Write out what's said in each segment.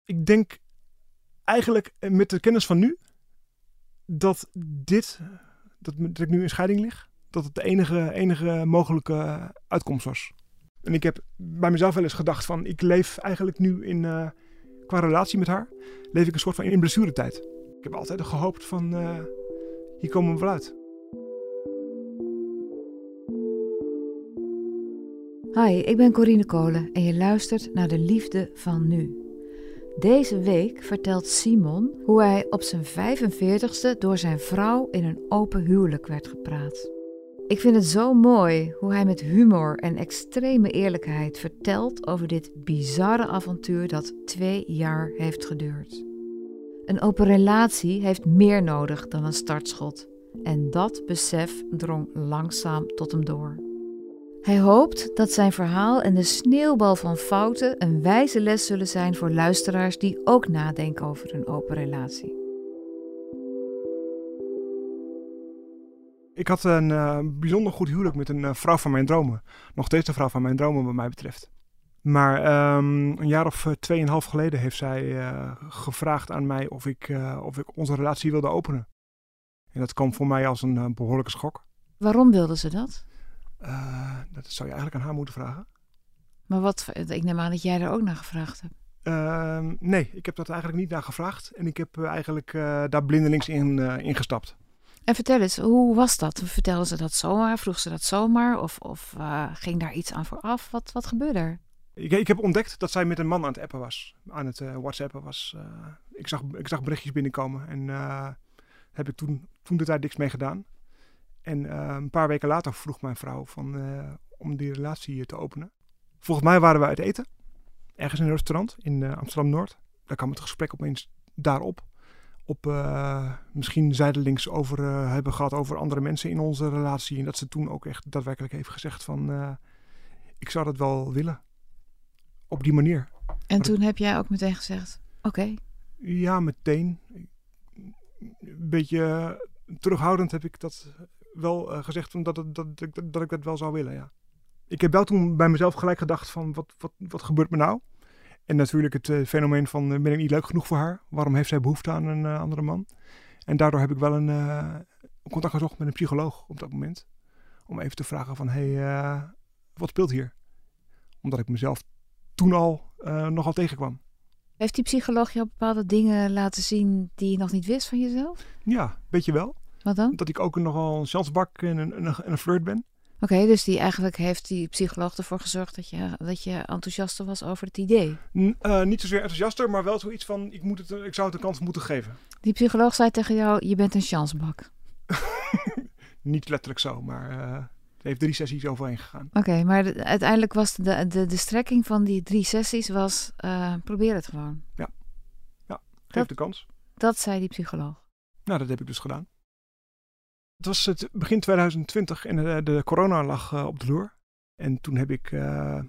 Ik denk eigenlijk met de kennis van nu dat ik nu in scheiding lig, dat het de enige mogelijke uitkomst was. En ik heb bij mezelf wel eens gedacht van, ik leef eigenlijk nu qua relatie met haar, leef ik een soort van in blessuretijd. Ik heb altijd gehoopt van, hier komen we wel uit. Hi, ik ben Corine Kolen en je luistert naar De Liefde van Nu. Deze week vertelt Simon hoe hij op zijn 45ste door zijn vrouw in een open huwelijk werd gepraat. Ik vind het zo mooi hoe hij met humor en extreme eerlijkheid vertelt over dit bizarre avontuur dat 2 jaar heeft geduurd. Een open relatie heeft meer nodig dan een startschot. En dat besef drong langzaam tot hem door. Hij hoopt dat zijn verhaal en de sneeuwbal van fouten een wijze les zullen zijn voor luisteraars die ook nadenken over een open relatie. Ik had een bijzonder goed huwelijk met een vrouw van mijn dromen. Nog steeds de vrouw van mijn dromen wat mij betreft. Maar een jaar of 2,5 geleden heeft zij gevraagd aan mij of ik onze relatie wilde openen. En dat kwam voor mij als een behoorlijke schok. Waarom wilde ze dat? Dat zou je eigenlijk aan haar moeten vragen. Maar ik neem aan dat jij er ook naar gevraagd hebt. Nee, ik heb dat eigenlijk niet naar gevraagd. En ik heb eigenlijk daar blindelings in gestapt. En vertel eens, hoe was dat? Vertelde ze dat zomaar? Vroeg ze dat zomaar? Of ging daar iets aan vooraf? Wat gebeurde er? Ik heb ontdekt dat zij met een man aan het appen was. Aan het WhatsAppen was. Ik zag berichtjes binnenkomen. En heb ik toen de tijd niks mee gedaan. En een paar weken later vroeg mijn vrouw om die relatie te openen. Volgens mij waren we uit eten. Ergens in een restaurant in Amsterdam-Noord. Daar kwam het gesprek opeens daarop. Misschien zijdelings hebben gehad over andere mensen in onze relatie. En dat ze toen ook echt daadwerkelijk heeft gezegd van, ik zou dat wel willen. Op die manier. En toen heb jij ook meteen gezegd, oké. Ja, meteen. Een beetje terughoudend heb ik dat wel gezegd dat ik dat wel zou willen, ja. Ik heb wel toen bij mezelf gelijk gedacht van, wat gebeurt me nou? En natuurlijk het fenomeen van, ben ik niet leuk genoeg voor haar? Waarom heeft zij behoefte aan een andere man? En daardoor heb ik wel een contact gezocht met een psycholoog op dat moment. Om even te vragen van, wat speelt hier? Omdat ik mezelf toen al nogal tegenkwam. Heeft die psycholoog je bepaalde dingen laten zien die je nog niet wist van jezelf? Ja, weet je wel. Wat dan? Dat ik ook nogal een chansbak en een flirt ben. Oké, dus eigenlijk heeft die psycholoog ervoor gezorgd dat je enthousiaster was over het idee? Niet zozeer enthousiaster, maar wel zoiets van, ik zou het een kans moeten geven. Die psycholoog zei tegen jou, je bent een chansbak. Niet letterlijk zo, maar het heeft 3 sessies overheen gegaan. Oké, maar uiteindelijk was de strekking van die 3 sessies was, probeer het gewoon. Ja, geef de kans. Dat zei die psycholoog. Nou, dat heb ik dus gedaan. Het was het begin 2020 en de corona lag op de loer. En toen heb ik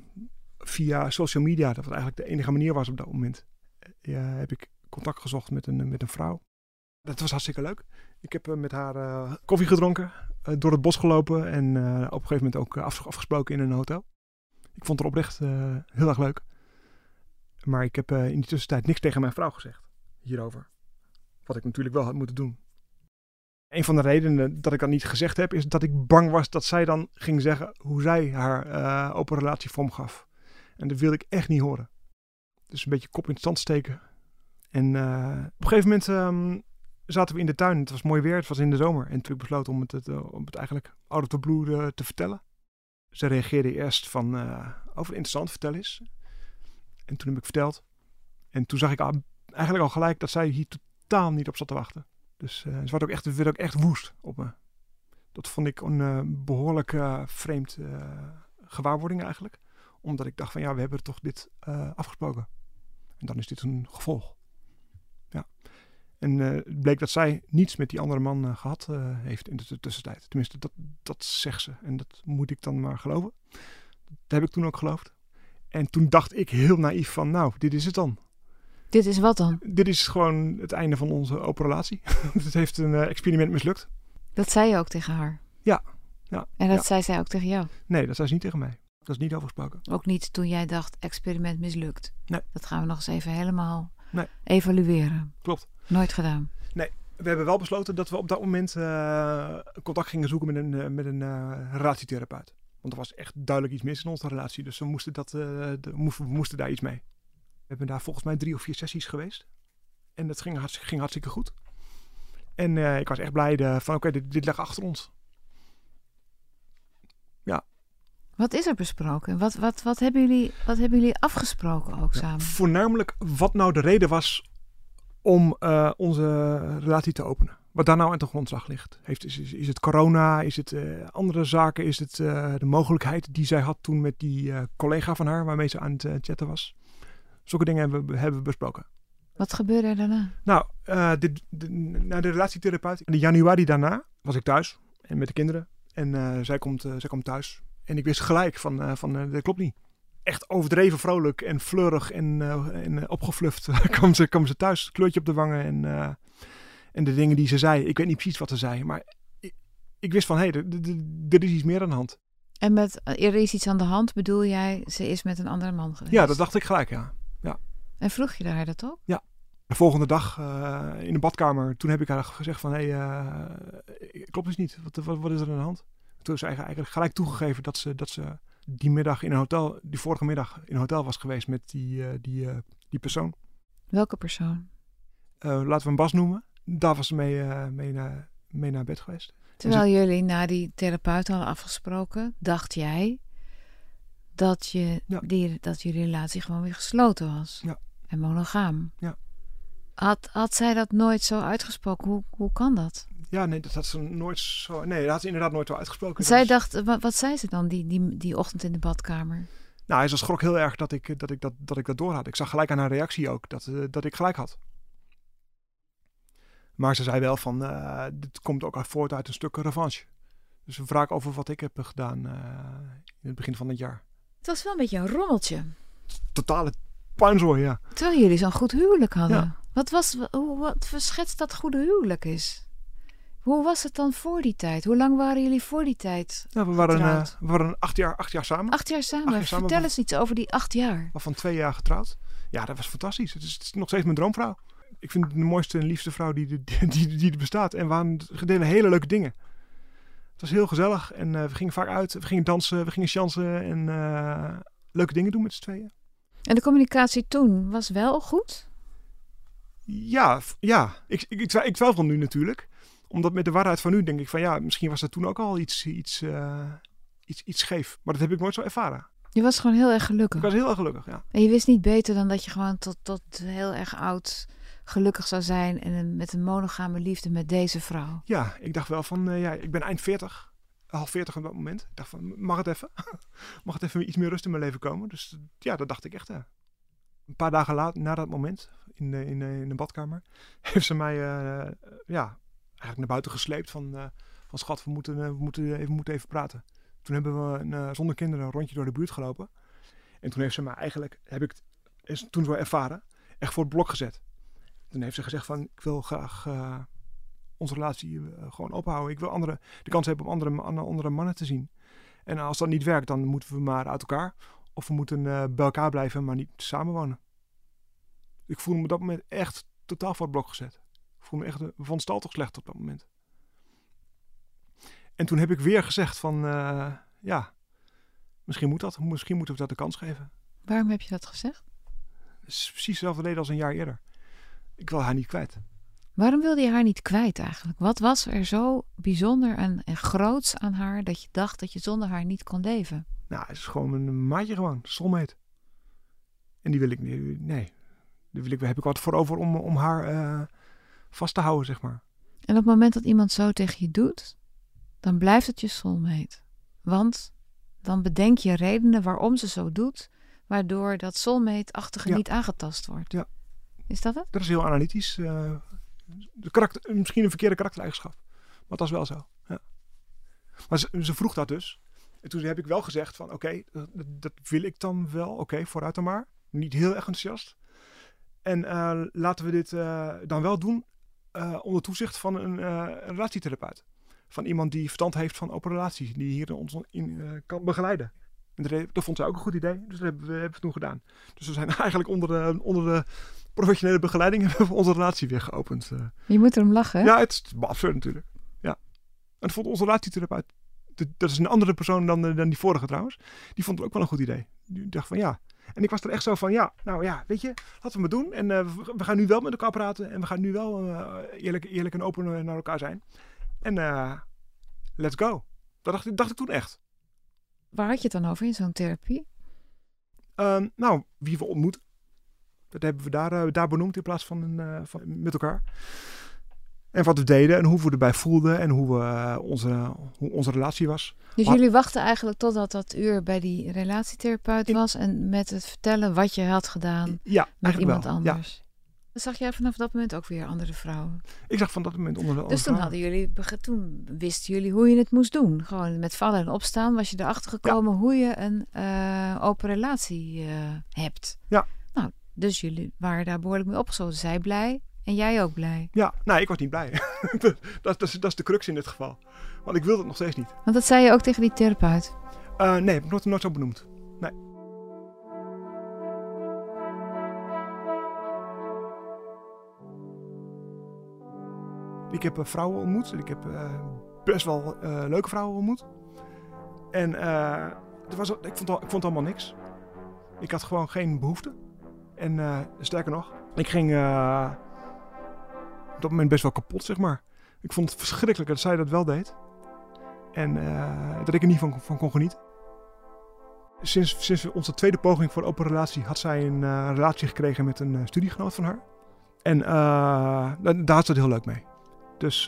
via social media, dat wat eigenlijk de enige manier was op dat moment, heb ik contact gezocht met een vrouw. Dat was hartstikke leuk. Ik heb met haar koffie gedronken, door het bos gelopen en op een gegeven moment ook afgesproken in een hotel. Ik vond het oprecht heel erg leuk. Maar ik heb in die tussentijd niks tegen mijn vrouw gezegd hierover. Wat ik natuurlijk wel had moeten doen. Een van de redenen dat ik dat niet gezegd heb, is dat ik bang was dat zij dan ging zeggen hoe zij haar open relatie vormgaf. En dat wilde ik echt niet horen. Dus een beetje kop in het zand steken. En op een gegeven moment zaten we in de tuin. Het was mooi weer, het was in de zomer. En toen heb ik besloten om het eigenlijk out of the blue te vertellen. Ze reageerde eerst van, over interessant, vertel eens. En toen heb ik verteld. En toen zag ik eigenlijk al gelijk dat zij hier totaal niet op zat te wachten. Dus ze werd ook echt woest op me. Dat vond ik een behoorlijk vreemd gewaarwording eigenlijk. Omdat ik dacht van, ja, we hebben toch dit afgesproken. En dan is dit een gevolg. Ja. En het bleek dat zij niets met die andere man gehad heeft in de tussentijd. Tenminste, dat zegt ze. En dat moet ik dan maar geloven. Dat heb ik toen ook geloofd. En toen dacht ik heel naïef van, nou, dit is het dan. Dit is wat dan? Dit is gewoon het einde van onze open relatie. Het heeft een experiment mislukt. Dat zei je ook tegen haar? Ja. En dat zei zij ook tegen jou? Nee, dat zei ze niet tegen mij. Dat is niet overgesproken. Ook niet toen jij dacht, experiment mislukt? Nee. Dat gaan we nog eens even helemaal evalueren. Klopt. Nooit gedaan. We hebben wel besloten dat we op dat moment contact gingen zoeken met een relatietherapeut. Want er was echt duidelijk iets mis in onze relatie. Dus we moesten daar iets mee. We hebben daar volgens mij 3 of 4 sessies geweest. En dat ging hartstikke goed. En ik was echt blij van oké, dit lag achter ons. Ja. Wat is er besproken? Wat hebben jullie afgesproken ook samen? Voornamelijk wat nou de reden was om onze relatie te openen. Wat daar nou aan de grondslag ligt. Is het corona? Is het andere zaken? Is het de mogelijkheid die zij had toen met die collega van haar, waarmee ze aan het chatten was? Zulke dingen hebben we besproken. Wat gebeurde er daarna? Nou, na de relatietherapeut, in januari daarna was ik thuis en met de kinderen. En zij komt thuis. En ik wist gelijk van dat klopt niet. Echt overdreven vrolijk en fleurig en opgefluft kwam ze thuis. Kleurtje op de wangen en de dingen die ze zei. Ik weet niet precies wat ze zei, maar ik wist van er is iets meer aan de hand. En met er is iets aan de hand bedoel jij, ze is met een andere man geweest? Ja, dat dacht ik gelijk, ja. En vroeg je haar dat ook? Ja. De volgende dag in de badkamer, toen heb ik haar gezegd van klopt dus niet. Wat is er aan de hand? Toen is ze eigenlijk gelijk toegegeven dat ze die middag in een hotel, die vorige middag in een hotel was geweest met die persoon. Welke persoon? Laten we hem Bas noemen. Daar was ze mee naar bed geweest. Terwijl jullie na die therapeut hadden afgesproken, dacht jij dat jullie relatie gewoon weer gesloten was. Ja. En monogaam. Ja. Had zij dat nooit zo uitgesproken? Hoe kan dat? Ja, nee, dat had ze nooit zo. Nee, dat had ze inderdaad nooit zo uitgesproken. Zij dacht, wat zei ze dan die ochtend in de badkamer? Nou, hij schrok heel erg dat ik dat door had. Ik zag gelijk aan haar reactie ook dat ik gelijk had. Maar ze zei wel van, dit komt ook voort uit een stuk revanche. Dus een wraak over wat ik heb gedaan in het begin van het jaar. Het was wel een beetje een rommeltje. Totale puinzooi, ja. Terwijl jullie zo'n goed huwelijk hadden. Ja. Wat verschetst dat goede huwelijk is? Hoe was het dan voor die tijd? Hoe lang waren jullie voor die tijd? Nou, we waren 8 jaar samen. 8 jaar samen. Vertel eens iets over die 8 jaar. Waarvan 2 jaar getrouwd. Ja, dat was fantastisch. Het is nog steeds mijn droomvrouw. Ik vind het de mooiste en liefste vrouw die er bestaat. En we deden hele leuke dingen. Het was heel gezellig. En we gingen vaak uit. We gingen dansen. We gingen chansen. En leuke dingen doen met z'n tweeën. En de communicatie toen was wel goed? Ja. Ik twijfel nu natuurlijk. Omdat met de waarheid van nu denk ik van ja, misschien was er toen ook al iets scheef. Maar dat heb ik nooit zo ervaren. Je was gewoon heel erg gelukkig. Ik was heel erg gelukkig, ja. En je wist niet beter dan dat je gewoon tot heel erg oud gelukkig zou zijn en met een monogame liefde met deze vrouw. Ja, ik dacht wel van, ik ben eind 40, half 40 op dat moment. Ik dacht van, mag het even? Mag het even iets meer rust in mijn leven komen? Dus ja, dat dacht ik echt. Een paar dagen later, na dat moment, in de badkamer, heeft ze mij eigenlijk naar buiten gesleept van schat, we moeten even praten. Toen hebben we zonder kinderen een rondje door de buurt gelopen. En toen heeft ze mij eigenlijk, is toen zo ervaren, echt voor het blok gezet. Toen heeft ze gezegd van, ik wil graag onze relatie gewoon ophouden. Ik wil de kans hebben om andere mannen te zien. En als dat niet werkt, dan moeten we maar uit elkaar. Of we moeten bij elkaar blijven, maar niet samenwonen. Ik voelde me op dat moment echt totaal voor het blok gezet. Ik voelde me echt van stal toch slecht op dat moment. En toen heb ik weer gezegd van, misschien moeten we dat de kans geven. Waarom heb je dat gezegd? Het is precies hetzelfde reden als een jaar eerder. Ik wil haar niet kwijt. Waarom wilde je haar niet kwijt eigenlijk? Wat was er zo bijzonder en groots aan haar dat je dacht dat je zonder haar niet kon leven? Nou, het is gewoon een maatje gewoon, soulmate. En die wil ik niet, nee. Heb ik wat voor over om haar vast te houden, zeg maar. En op het moment dat iemand zo tegen je doet, dan blijft het je soulmate. Want dan bedenk je redenen waarom ze zo doet, waardoor dat soulmate-achtige niet aangetast wordt. Ja. Is dat het? Dat is heel analytisch. Misschien een verkeerde karaktereigenschap. Maar dat is wel zo. Ja. Maar ze vroeg dat dus. En toen heb ik wel gezegd van oké, dat wil ik dan wel. Oké, vooruit dan maar. Niet heel erg enthousiast. En laten we dit dan wel doen onder toezicht van een relatietherapeut. Van iemand die verstand heeft van open relaties. Die hier ons in kan begeleiden. En dat vond zij ook een goed idee. Dus dat hebben we toen gedaan. Dus we zijn eigenlijk onder professionele begeleiding hebben we onze relatie weer geopend. Je moet erom lachen, hè? Ja, het is absurd natuurlijk. Ja. En vond onze relatietherapeut, dat is een andere persoon dan die vorige trouwens, die vond het ook wel een goed idee. Die dacht van ja. En ik was er echt zo van weet je, laten we het doen. En we gaan nu wel met elkaar praten en we gaan nu wel eerlijk en open naar elkaar zijn. En let's go. Dat dacht ik toen echt. Waar had je het dan over in zo'n therapie? Wie we ontmoeten. Dat hebben we daar benoemd in plaats van met elkaar. En wat we deden en hoe we erbij voelden en hoe onze relatie was. Dus jullie wachten eigenlijk totdat dat uur bij die relatietherapeut was en met het vertellen wat je had gedaan met iemand anders. Ja. Zag jij vanaf dat moment ook weer andere vrouwen? Ik zag van dat moment onder de andere Dus toen wisten jullie hoe je het moest doen. Gewoon met vallen en opstaan was je erachter gekomen hoe je een open relatie hebt. Ja. Nou, dus jullie waren daar behoorlijk mee opgesloten. Zij blij en jij ook blij. Ja, ik was niet blij. dat is de crux in dit geval. Want ik wilde het nog steeds niet. Want dat zei je ook tegen die therapeut? Nee, heb ik nooit zo benoemd. Nee. Ik heb vrouwen ontmoet. Ik heb best wel leuke vrouwen ontmoet. En ik vond allemaal niks. Ik had gewoon geen behoefte. En sterker nog, ik ging op dat moment best wel kapot, zeg maar. Ik vond het verschrikkelijk dat zij dat wel deed. En dat ik er niet van kon genieten. Sinds onze tweede poging voor open relatie had zij een relatie gekregen met een studiegenoot van haar. En daar had ze het heel leuk mee. Dus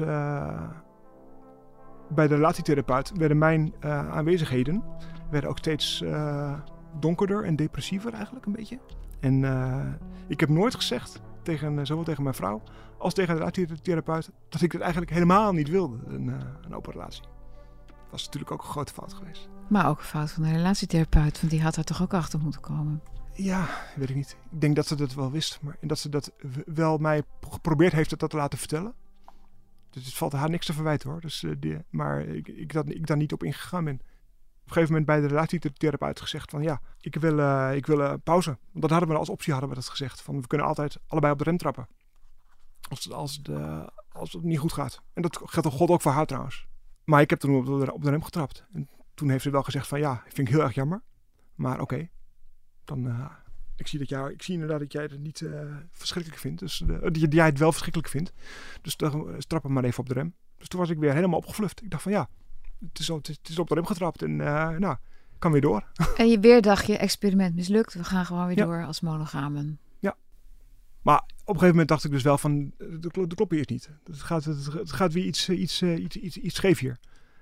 bij de relatietherapeut werden mijn aanwezigheden ook steeds donkerder en depressiever eigenlijk een beetje. En ik heb nooit gezegd, zowel tegen mijn vrouw als tegen de relatietherapeut, dat ik het eigenlijk helemaal niet wilde, een open relatie. Dat was natuurlijk ook een grote fout geweest. Maar ook een fout van de relatietherapeut, want die had er toch ook achter moeten komen? Ja, weet ik niet. Ik denk dat ze dat wel wist, maar dat ze dat wel mij geprobeerd heeft dat te laten vertellen. Dus het valt haar niks te verwijten hoor. Dus, maar ik daar niet op ingegaan ben. Op een gegeven moment bij de relatietherapeut gezegd van ja, ik wil pauze. Want dat hadden we als optie dat gezegd. Van we kunnen altijd allebei op de rem trappen. Als het niet goed gaat. En dat geldt God ook voor haar trouwens. Maar ik heb toen op de rem getrapt. En toen heeft ze wel gezegd van ja, vind ik heel erg jammer. Maar oké, dan... Ik zie inderdaad dat jij het niet verschrikkelijk vindt. Dus dat jij het wel verschrikkelijk vindt. Dus dan trap hem maar even op de rem. Dus toen was ik weer helemaal opgefluft. Ik dacht van ja, het is op de rem getrapt en kan weer door. En weer dacht je, experiment mislukt. We gaan gewoon weer door als monogamen. Ja. Maar op een gegeven moment dacht ik dus wel van, de klopt hier niet. Het gaat weer iets scheef hier.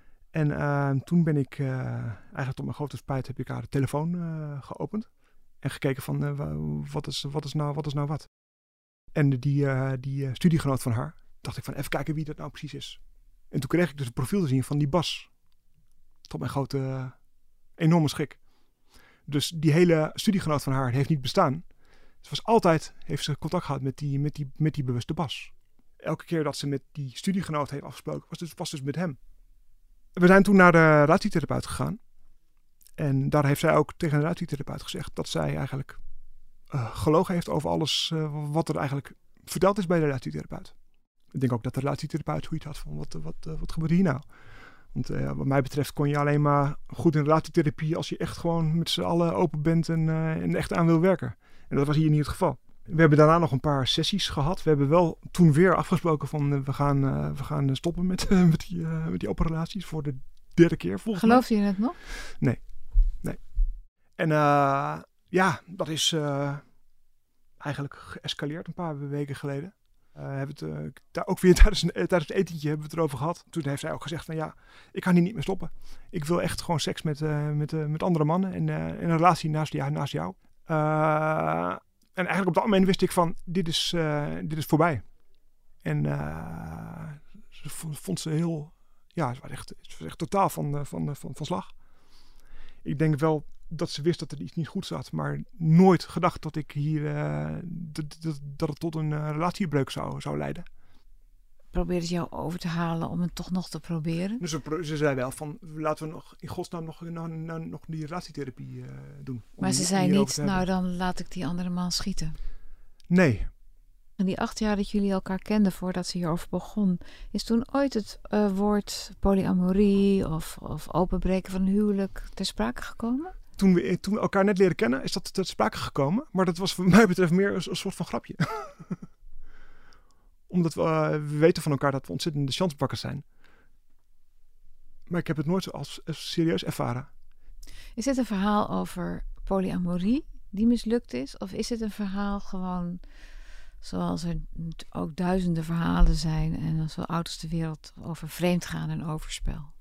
En toen ben ik, eigenlijk tot mijn grote spijt, heb ik haar de telefoon geopend. En gekeken van wat is nou wat. En die studiegenoot van haar, dacht ik van even kijken wie dat nou precies is. En toen kreeg ik dus een profiel te zien van die Bas. Tot mijn grote enorme schrik. Dus die hele studiegenoot van haar heeft niet bestaan. Heeft ze contact gehad met die bewuste Bas. Elke keer dat ze met die studiegenoot heeft afgesproken, was dus met hem. We zijn toen naar de relatietherapeut gegaan. En daar heeft zij ook tegen de relatietherapeut gezegd dat zij eigenlijk gelogen heeft over alles wat er eigenlijk verteld is bij de relatietherapeut. Ik denk ook dat de relatietherapeut zoiets had van wat gebeurt hier nou? Want wat mij betreft kon je alleen maar goed in relatietherapie als je echt gewoon met z'n allen open bent en echt aan wil werken. En dat was hier niet het geval. We hebben daarna nog een paar sessies gehad. We hebben wel toen weer afgesproken van we gaan stoppen met die open relaties voor de derde keer volgens mij. Geloofde je het nog? Nee. En dat is eigenlijk geëscaleerd een paar weken geleden. Ook weer tijdens het etentje hebben we het erover gehad. Toen heeft zij ook gezegd van ja, ik kan hier niet meer stoppen. Ik wil echt gewoon seks met andere mannen en een relatie naast jou. En eigenlijk op dat moment wist ik van dit is voorbij. En ze vond ze heel, ja, ze was echt totaal van slag. Ik denk wel dat ze wist dat er iets niet goed zat, maar nooit gedacht dat ik hier dat het tot een relatiebreuk zou leiden. Probeerde ze jou over te halen om het toch nog te proberen? Dus ze zei wel van laten we nog in godsnaam nog die relatietherapie doen. Maar ze zei niet, nou dan laat ik die andere man schieten. Nee. In die 8 jaar dat jullie elkaar kenden voordat ze hierover begon, is toen ooit het woord polyamorie of openbreken van een huwelijk ter sprake gekomen? Toen we elkaar net leren kennen, is dat ter sprake gekomen. Maar dat was voor mij betreft meer een soort van grapje. Omdat we weten van elkaar dat we ontzettende chansbakkers zijn. Maar ik heb het nooit als serieus ervaren. Is dit een verhaal over polyamorie die mislukt is? Of is het een verhaal gewoon zoals er ook duizenden verhalen zijn en zo oud is de wereld over vreemdgaan en overspel?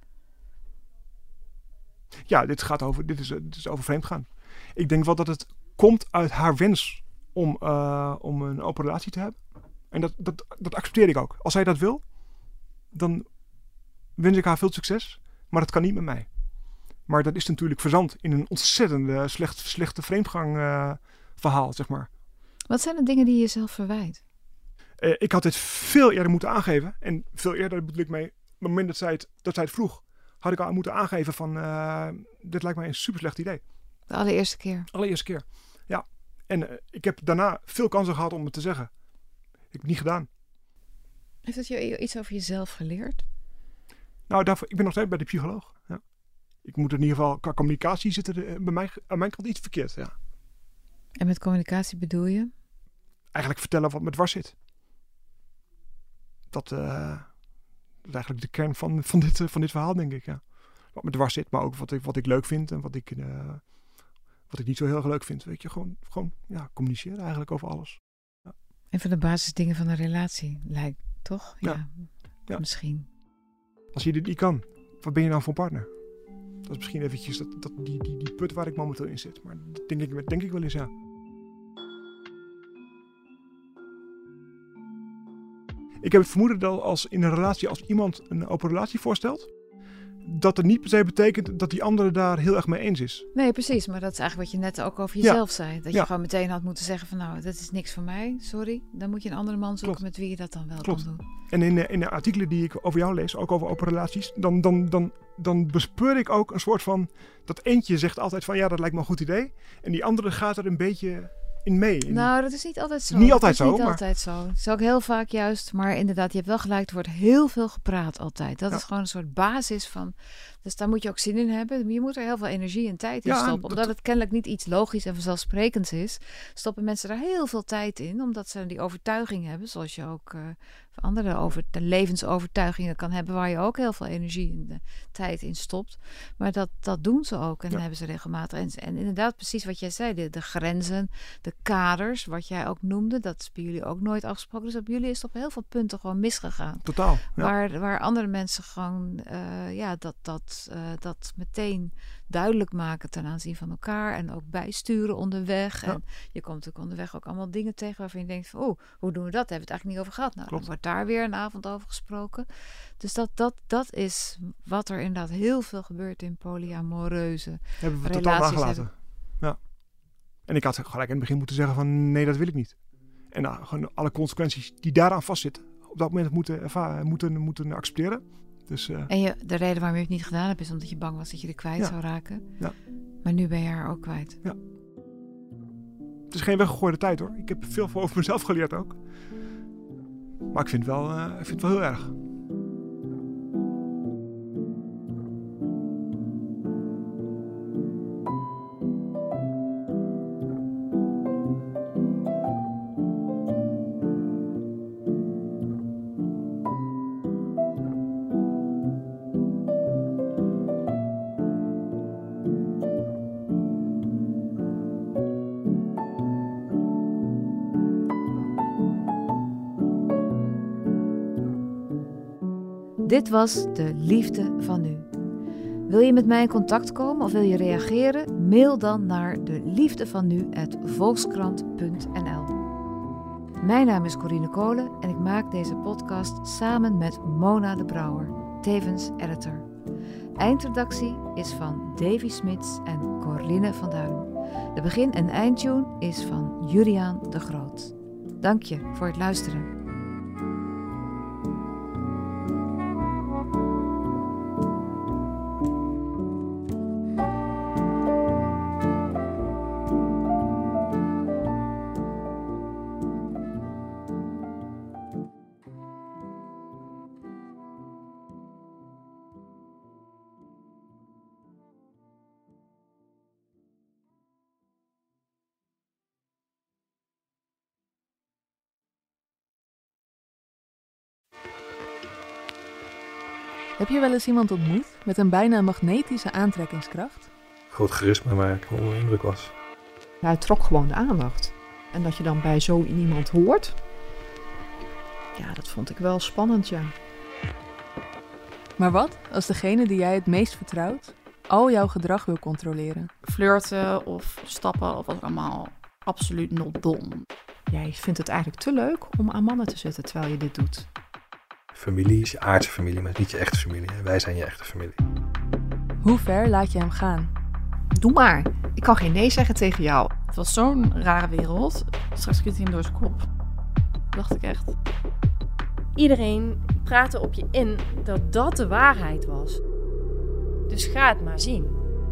Ja, dit is over vreemdgaan. Ik denk wel dat het komt uit haar wens om een open relatie te hebben. En dat accepteer ik ook. Als zij dat wil, dan wens ik haar veel succes. Maar dat kan niet met mij. Maar dat is natuurlijk verzand in een ontzettende slechte vreemdgang verhaal, zeg maar. Wat zijn de dingen die je jezelf verwijt? Ik had dit veel eerder moeten aangeven. En veel eerder bedoel ik mee, op het moment dat zij het vroeg, had ik al moeten aangeven van, dit lijkt mij een super slecht idee. De allereerste keer? Allereerste keer, ja. En ik heb daarna veel kansen gehad om het te zeggen. Ik heb het niet gedaan. Heeft dat je iets over jezelf geleerd? Nou, ik ben nog steeds bij de psycholoog. Ja. Ik moet in ieder geval, qua communicatie zit er bij mij aan mijn kant iets verkeerd. Ja. En met communicatie bedoel je? Eigenlijk vertellen wat me dwars zit. Dat is eigenlijk de kern van dit verhaal, denk ik. Ja. Wat me dwars zit, maar ook wat ik leuk vind en wat ik niet zo heel erg leuk vind. Weet je, gewoon communiceren eigenlijk over alles. Ja. Een van de basisdingen van een relatie lijkt, toch? Ja. Misschien. Als je dit niet kan, wat ben je dan voor een partner? Dat is misschien eventjes die put waar ik momenteel in zit. Maar dat denk ik wel eens, ja. Ik heb het vermoeden dat in een relatie, als iemand een open relatie voorstelt, dat het niet per se betekent dat die andere daar heel erg mee eens is. Nee, precies. Maar dat is eigenlijk wat je net ook over jezelf zei. Dat je gewoon meteen had moeten zeggen van nou, dat is niks voor mij, sorry. Dan moet je een andere man zoeken met wie je dat dan wel kan doen. En in de artikelen die ik over jou lees, ook over open relaties, dan bespeur ik ook een soort van, dat eentje zegt altijd van ja, dat lijkt me een goed idee. En die andere gaat er een beetje in mee. Nou, dat is niet altijd zo. Niet altijd zo. Het is ook heel vaak juist, maar inderdaad, je hebt wel gelijk, er wordt heel veel gepraat altijd. Dat is gewoon een soort basis van, dus daar moet je ook zin in hebben. Je moet er heel veel energie en tijd in stoppen. Omdat het kennelijk niet iets logisch en vanzelfsprekends is, stoppen mensen daar heel veel tijd in, omdat ze die overtuiging hebben, zoals je ook andere levensovertuigingen kan hebben, waar je ook heel veel energie en tijd in stopt. Maar dat doen ze ook en hebben ze regelmatig. En inderdaad, precies wat jij zei, de grenzen, de kaders, wat jij ook noemde, dat is bij jullie ook nooit afgesproken. Dus op jullie is het op heel veel punten gewoon misgegaan. Totaal. Ja. Waar andere mensen gewoon dat meteen duidelijk maken ten aanzien van elkaar en ook bijsturen onderweg. Ja. En je komt natuurlijk onderweg ook allemaal dingen tegen waarvan je denkt van, hoe doen we dat? Daar hebben we het eigenlijk niet over gehad. Nou, dan wordt daar weer een avond over gesproken. Dus dat is wat er inderdaad heel veel gebeurt in polyamoreuze hebben we relaties. Totaal nagelaten. Ja. En ik had gelijk in het begin moeten zeggen van nee, dat wil ik niet. En gewoon alle consequenties die daaraan vastzitten, op dat moment moeten accepteren. Dus, en de reden waarom je het niet gedaan hebt is omdat je bang was dat je er kwijt zou raken. Ja. Maar nu ben je haar ook kwijt. Ja. Het is geen weggegooide tijd hoor. Ik heb veel over mezelf geleerd ook. Maar ik vind het wel heel erg. Dit was De Liefde van Nu. Wil je met mij in contact komen of wil je reageren? Mail dan naar deliefdevanu@volkskrant.nl. Mijn naam is Corine Kolen en ik maak deze podcast samen met Mona de Brouwer, tevens editor. Eindredactie is van Davy Smits en Corinne van Duin. De begin- en eindtune is van Juliaan de Groot. Dank je voor het luisteren. Heb je wel eens iemand ontmoet met een bijna magnetische aantrekkingskracht? Groot charisma waar ik onder de indruk was. Hij trok gewoon de aandacht. En dat je dan bij zo iemand hoort, ja, dat vond ik wel spannend, ja. Maar wat als degene die jij het meest vertrouwt al jouw gedrag wil controleren? Flirten of stappen of was allemaal absoluut not dom. Jij vindt het eigenlijk te leuk om aan mannen te zitten terwijl je dit doet. Familie is je aardse familie, maar niet je echte familie. Wij zijn je echte familie. Hoe ver laat je hem gaan? Doe maar. Ik kan geen nee zeggen tegen jou. Het was zo'n rare wereld. Straks schiet hij hem door zijn kop. Dacht ik echt. Iedereen praatte op je in dat dat de waarheid was. Dus ga het maar zien.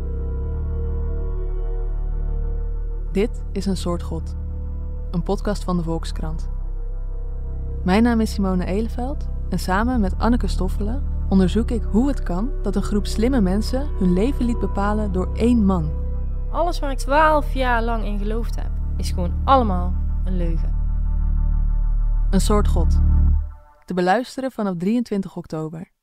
Dit is Een Soort God. Een podcast van de Volkskrant. Mijn naam is Simone Eleveld en samen met Anneke Stoffelen onderzoek ik hoe het kan dat een groep slimme mensen hun leven liet bepalen door één man. Alles waar ik 12 jaar lang in geloofd heb, is gewoon allemaal een leugen. Een Soort God. Te beluisteren vanaf 23 oktober.